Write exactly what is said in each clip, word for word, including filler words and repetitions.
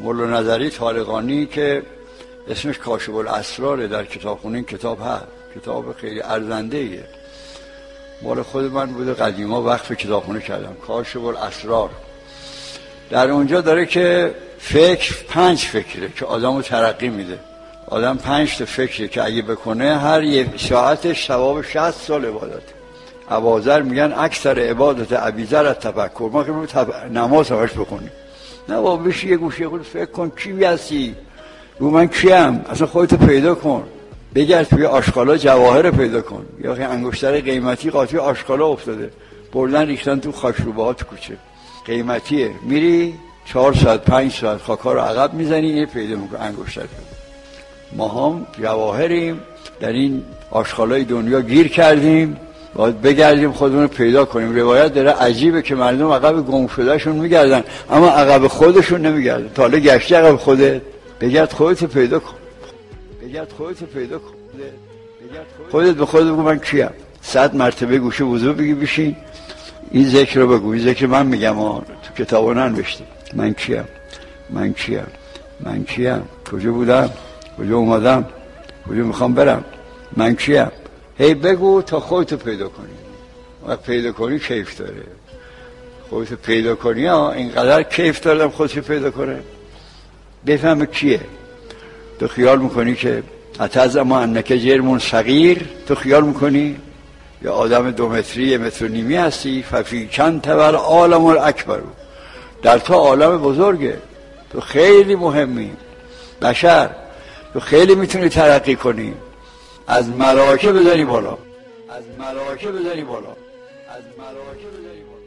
مولا نظری طالقانی که اسمش کاشف الاسرار در کتابخونه این کتاب هست، کتاب خیلی ارزنده ایه، مال خود من بوده، قدیما وقف کتابخونه کردم، کاشف الاسرار. در اونجا داره که فکر پنج فکره که آدمو ترقی میده. آدم پنج تا فکره که اگه بکنه هر یک ساعتش ثواب شصت سال عبادت. اباذر میگن اکثر عبادت ابیذر از تفکر. ما که رو تب... نماز همش بخونیم، نه بابا بشی یه گوشه خود فکر کن کی هستی، رو من کیم، اصلا خودتو پیدا کن، بگرد توی آشغالا جواهر پیدا کن. یا اخی انگشتر قیمتی قاطی آشغالا افتاده، بردن ریختن تو خاکروبه ها تو کوچه، قیمتیه، میری چهار ساعت پنج ساعت خاکا رو عقب میزنی، اینه پیدا میکنه انگشتر. ما هم جواهریم، در این آشغالای دنیا گیر کردیم، باید بگردیم خودمون رو پیدا کنیم. روایت داره عجیبه که مردم عقب گم شده شون میگردن اما عقب خودشون نمیگردن. تا حالا گشتی عقب خودت؟ بگرد خودت رو پیدا کن، بگرد خودت رو پیدا کن، خودت به خودت بگو من کیم. صد مرتبه گوشه وضو بگی بشین این ذکر رو بگو، این ذکر من میگم ها، تو کتابا ننوشته. من کیم، من کیم، من کیم، کجا بودم، کجا اومدم، کجا میخوام برم، من کیم. هی بگو تا خودتو پیدا کنی. وقت پیدا کنی کیف داره. خودتو پیدا کنی ها، اینقدر کیف دارم خودتو پیدا کنه. بفهم کیه. تو خیال میکنی که اتعظم انک جرم صغیر، تو خیال میکنی یا آدم دو متری یه متر و نیمی هستی. ففی چند تول عالم الاکبر، در تو عالم بزرگه، تو خیلی مهمی بشر، تو خیلی میتونی ترقی کنی، از ملائکه بزنی بالا، از ملائکه بزنی بالا، از ملائکه بزنی بالا.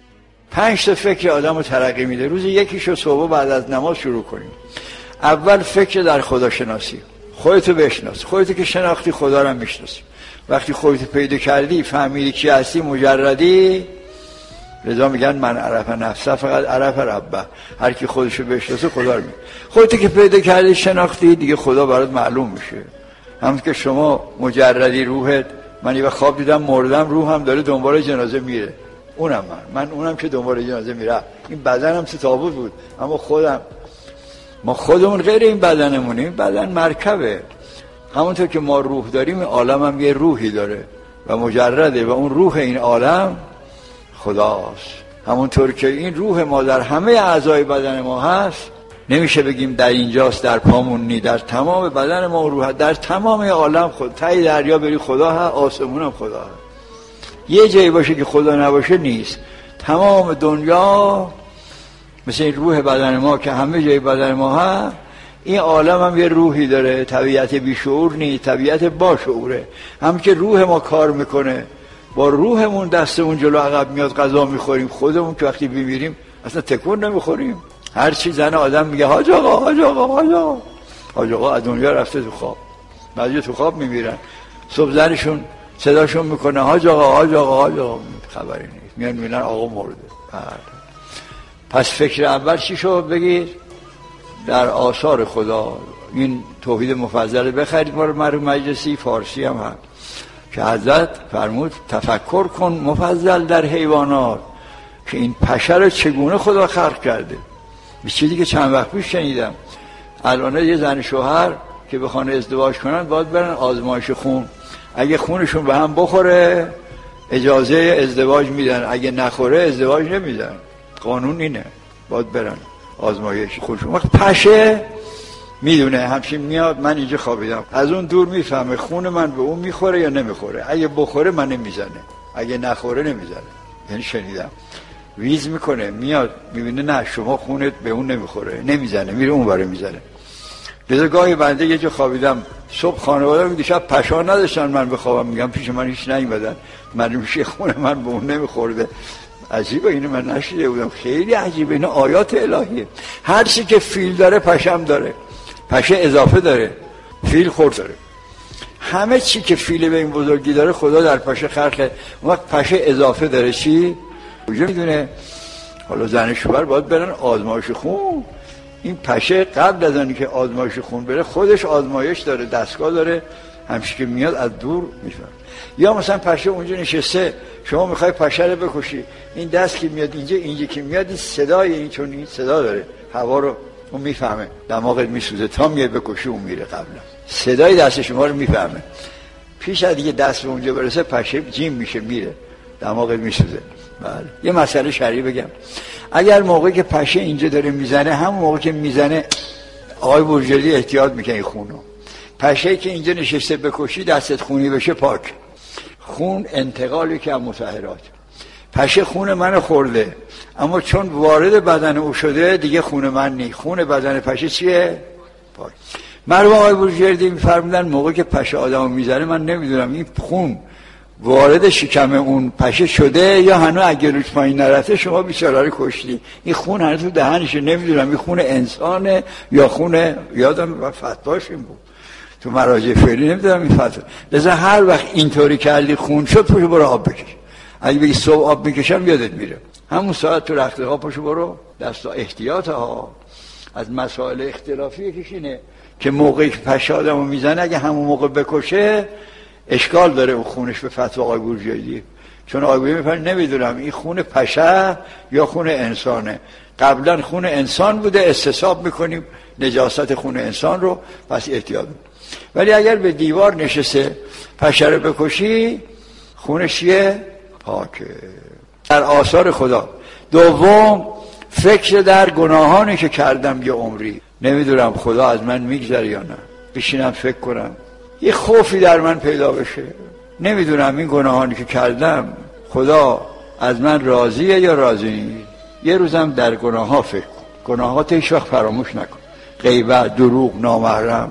پنج تا فکر آدمو ترقی میده. روز یکیشو صبح بعد از نماز شروع کنیم. اول فکر در خدا شناسی، خودتو بشناس. خودتو که شناختی خدا رو هم میشناسی. وقتی خودتو پیدا کردی فهمیدی کی هستی، مجردی. لذا میگن من عرف نفسه فقط عرف ربه، هر کی خودشو بشناسه خدا رو میگه. خودتو که پیدا کردی شناختی دیگه خدا برات معلوم میشه. همون که شما مجردی روحت، من یه خواب دیدم مردم، روحم داره دنبال جنازه میره، اونم من من اونم که دنبال جنازه میره. این بدنم تو تابوت بود اما خودم، ما خودمون غیر این بدنمونیم. این بدن مرکبه. همونطور که ما روح داریم این عالم هم یه روحی داره و مجرده و اون روح این عالم خداست. همونطور که این روح ما در همه اعضای بدن ما هست، نمیشه بگیم در اینجاست در پامون نی، در تمام بدن ما روح، در تمام عالم خود. تای دریا بری خدا هست، آسمون هم خدا هست. یه جایی باشه که خدا نباشه نیست. تمام دنیا مثل این روح بدن ما که همه جای بدن ما هست. این عالم هم یه روحی داره، طبیعت بیشعور نیست، طبیعت با شعوره. هم که روح ما کار میکنه، با روحمون دستمون جلو عقب میاد غذا میخوریم. خودمون که وقتی بمیریم اصلا تکون نمیخوریم. هر چی زن آدم میگه حاج آقا حاج آقا حاج آقا. حاج آقا از دنیا رفته تو خواب. بعضی تو خواب میمیرن، صبح زنشون صداشون میکنه حاج آقا حاج آقا حاج آقا، خبری نیست، میان میبینن آقا مرده. پس فکر اول چی شد بگید؟ در آثار خدا. این توحید مفضل بخرید مال مرحوم مجلسی، فارسی هم هست که حضرت فرمود تفکر کن مفضل در حیوانات، که این پشه رو چگونه خدا خلق کرده. به چیزی که چند وقت پیش شنیدم، الان یه زن شوهر که بخوان ازدواج کنن باید برن آزمایش خون. اگه خونشون به هم بخوره اجازه ازدواج میدن، اگه نخوره ازدواج نمیدن. قانون اینه، باید برن آزمایش خونشون. وقت پشه میدونه همچین میاد، من اینجا خوابیدم، از اون دور میفهمه خون من به اون میخوره یا نمیخوره. اگه بخوره من نمیزنه، اگه نخوره نمیزنه. یعنی شنیدم ویز میکنه، میاد میبینه نه شما خونت به اون نمیخوره، نمیزنه، میره اون باره میزنه. لذا گاهی بنده یه جا خوابیدم، صبح خانواده میگه شب پشا نداشتن من بخوابم، میگم پیش من هیچ نیومدن، من میشه خون من به اون نمیخورده. عجیبه، اینو من نشیده بودم، خیلی عجیبه. اینا آیات الهیه. هر چی که فیل داره پشم داره، پشه اضافه داره، فیل خورد داره. همه چی که فیل به این بزرگی داره خدا در پشه خلقه. اون وقت پشه اضافه داره چی؟ کجا میدونه؟ حالا زن شوهر باید برن آزمایش خون. این پشه قبل از اینکه آزمایش خون بره خودش آزمایش داره، دستگاه داره، همش که میاد از دور میفهمه. یا مثلا پشه اونجا نشسته، شما میخوای پشه رو بکشی، این دست که میاد اینجا، اینجا که میاد این صدای این چون این صدا داره، هوا رو اون میفهمه دماغت میسوزه، تا میای بکشی اون میره قبلا. صدای دست شما رو میفهمه، پیش از دیگه دست به اونجا برسه پشه جیم میشه میره، دماغت میسوزه. بله. یه مسئله شرعی بگم، اگر موقعی که پشه اینجا داره میزنه، همون موقع که میزنه آقای بورژردی احتیاط میکنه خونو. پشه که اینجا نشسته بکشی دستت خونی بشه پاک. خون انتقالی که از مطهرات. پشه خون من خورده، اما چون وارد بدن او شده دیگه خون من نی. خون بدن پشه چیه؟ پاک. مرحوم آقای بورژردی میفرمودن موقعی که پشه آدمو میزنه، من نمیدونم این خون وارد شکم اون پشه شده یا هنوز اگه روش پایین نرفته شما بیچاره رو کشتی. این خون هنوز تو دهنشه، نمیدونم این خون انسانه یا خون، یادم فتواش این بود تو مراجع فعلی، نمیدونم این فتوا. لذا هر وقت اینطوری کردی خون شد پشو برو آب بکش. اگه بگی صبح آب میکشم یادت میره، همون ساعت تو رخت خواب پشو برو. دستا احتیاط ها. از مسائل اختلافی یکیش اینه که موقعی که پشه آدمو میزنه اگه همون موقع بکشه اشکال داره اون خونش به فتوا آقای بورژردی، چون آقای بورژردی میفرمایند نمیدونم این خون پشه یا خون انسانه. قبلا خون انسان بوده، استصحاب میکنیم نجاست خون انسان رو، پس احتیاط. ولی اگر به دیوار نشسته پشه رو بکشی خونش چیه؟ پاکه. در آثار خدا. دوم، فکر در گناهانی که کردم یه عمری، نمیدونم خدا از من میگذره یا نه، بشینم فکر کنم یه خوفی در من پیدا بشه، نمیدونم این گناهانی که کردم خدا از من راضیه یا راضی نیست. یه روزم در گناه ها فکر کن، گناهات هیچ وقت فراموش نکن، غیبت، دروغ، نامحرم.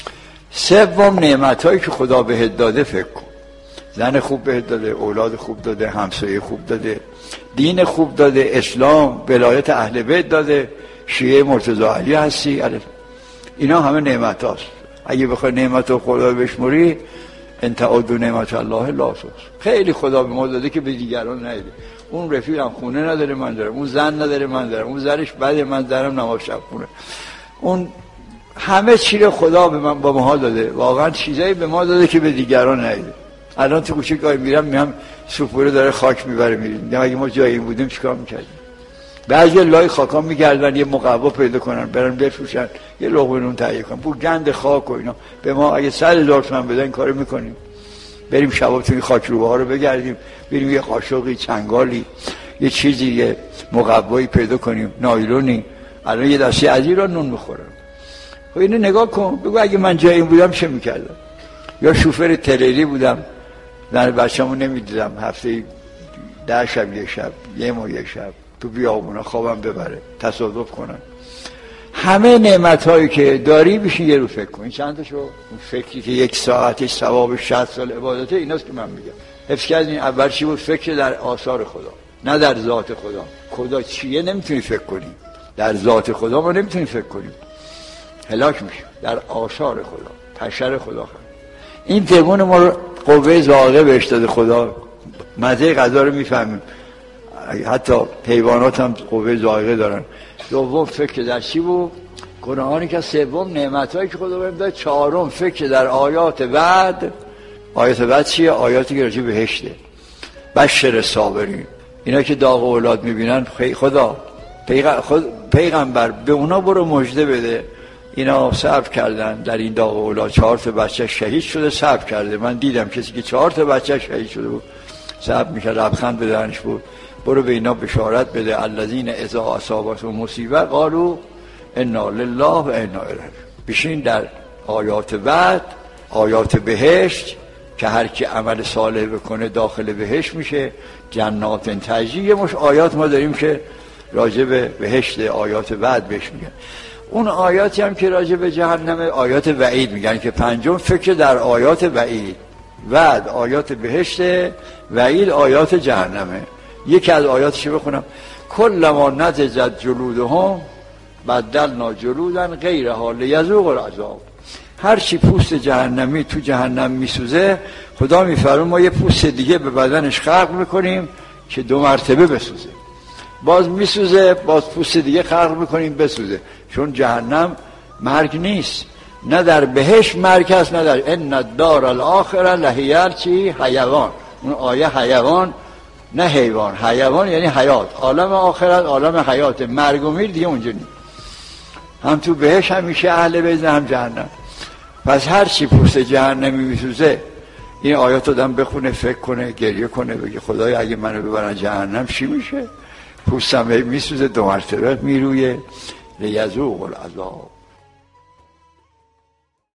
سوم، نعمت هایی که خدا بهت داده فکر کن، زن خوب بهت داده، اولاد خوب داده، همسایه خوب داده، دین خوب داده، اسلام، ولایت اهل بیت داده، شیعه مرتضی علی هستی، اینا همه نعمت هاست. اگه بخوای نعمت رو خدا بشموری، انت عدو نعمت الله لا تحصوها. خیلی خدا به ما داده که به دیگران نده. اون رفیقم خونه نداره من دارم، اون زن نداره من دارم، اون زنش بده من دارم نماز شب خونه. اون همه چی رو خدا به من با ما داده، واقعا چیزایی به ما داده که به دیگران نده. الان تو کوچه گاهی میرم میام سوپوره داره خاک میبره میریم، میگم اگه ما جایی بودیم چیکار میکردیم؟ بعضی لای خاکا میگردن یه مقوا پیدا کنن برن بفروشن یه لقمه نون تهیه کنن، پول گند خاک و اینا. به ما اگه صد هزار تومان بدن این کارو میکنیم، بریم شبا تو این خاکروبه ها رو بگردیم، بریم یه قاشقی، چنگالی، یه چیزی، یه مقوایی پیدا کنیم، نایلونی. الان یه دسته از ایران نون میخورن. خب اینو نگاه کن، بگو اگه من جای این بودم چه میکردم؟ یا شوفر تریلی بودم، زن بچه‌مو نمیدیدم، هفته ده شب یک شب، یه ماه یک شب تو بیابونا خوابم ببره، تصادف کنن. همه نعمت‌هایی که داری بشین یه رو فکر کن. این چند تاشو؟ اون فکری که یک ساعتش ثواب شصت سال عبادته، ایناست که من میگم. حفظ کردین اول چی بود؟ فکر در آثار خدا، نه در ذات خدا. خدا چیه نمیتونی فکر کنی، در ذات خدا ما نمیتونی فکر کنیم، هلاک میشیم. در آثار خدا، پشر خدا خدا. این تگون ما رو قوه ذائقه بهش داده خدا، مزه غذا رو میفهمیم. حتی حیوانات هم قوه ذائقه دارن. دوم فکر در چی بود؟ گناهانی که. سوم نعمتایی که خدا بهم داد. چهارم فکر در آیات وعد. آیات وعد چیه؟ آیاتی که راجع به بهشته. بشر صابرین، اینا که داغ اولاد میبینن، خدا پیغمبر به اونا برو مژده بده، اینا صبر کردن در این داغ اولاد. چهار تا بچه شهید شده، صبر کرده. من دیدم کسی که چهار تا بچه شهید شده بود صبر میکرد، لبخند به دهنش بود. برو به اینا بشارت بده، الذین اذا اصابتهم مصیبه قالوا انا لله و انا الیه. بشین در آیات وعد، آیات بهشت که هر کی عمل صالح بکنه داخل بهشت میشه، جنات تجری. یه مش آیات ما داریم که راجع به بهشت، آیات وعد بهش میگن. اون آیاتی هم که راجع به جهنم، آیات وعید میگن که پنجم فکر در آیات وعید. وعد آیات بهشت، وعید آیات جهنمه. یکی از آیاتش بخونم: کلما نضجت جلودهم بدلنا جلودا غیرها لیذوقوا العذاب. هر چی پوست جهنمی تو جهنم میسوزه، خدا میفرمه ما یه پوست دیگه به بدنش خلق میکنیم که دو مرتبه بسوزه. باز میسوزه، باز پوست دیگه خلق میکنیم بسوزه. چون جهنم مرگ نیست، نه در بهشت مرگ هست، نه در ان الدار الاخره لهی چی حیوان. اون آیه حیوان نه حیوان، حیوان یعنی حیات. عالم آخرت عالم حیات، مرگ و میر دیگه اونجا نیست. هم تو بهش همیشه اهل بیت هم جهنم. پس هر چی پوست جهنمی میسوزه این آیات آدم بخونه، فکر کنه، گریه کنه، بگه خدای اگه منو ببرن جهنم چی میشه؟ پوستم میسوزه، دو مرتبه میرویه لیذوق العذاب.